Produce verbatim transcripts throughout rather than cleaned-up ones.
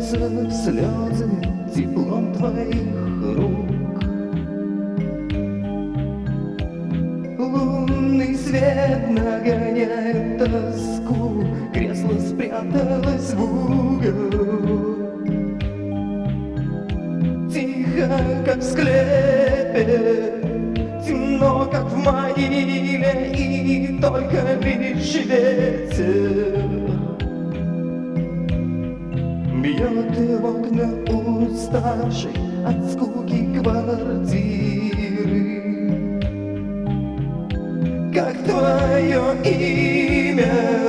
Омываются слезы теплом твоих рук. Лунный свет нагоняет тоску, кресло спряталось в угол. Тихо, как в склепе, темно, как в могиле, и только лишь ветер бьет в окна уставшей от скуки квартиры. Как твое имя?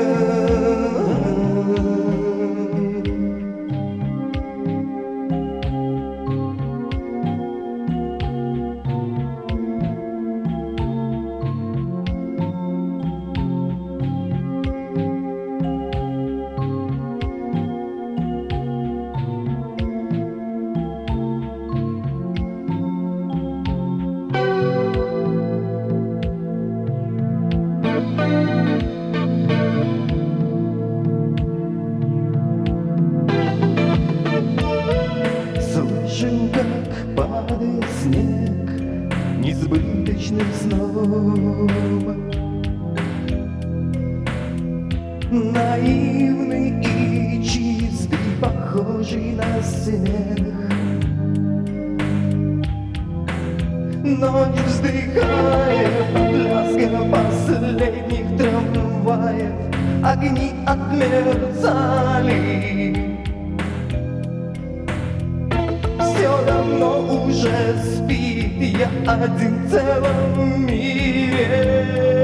Слышим, как падает снег несбыточным сном. Наивный и чистый, похожий на смех. Ночь вздыхает от лязга последних трамваев. Огни отмерцали. Все давно уже спит, я один в целом мире.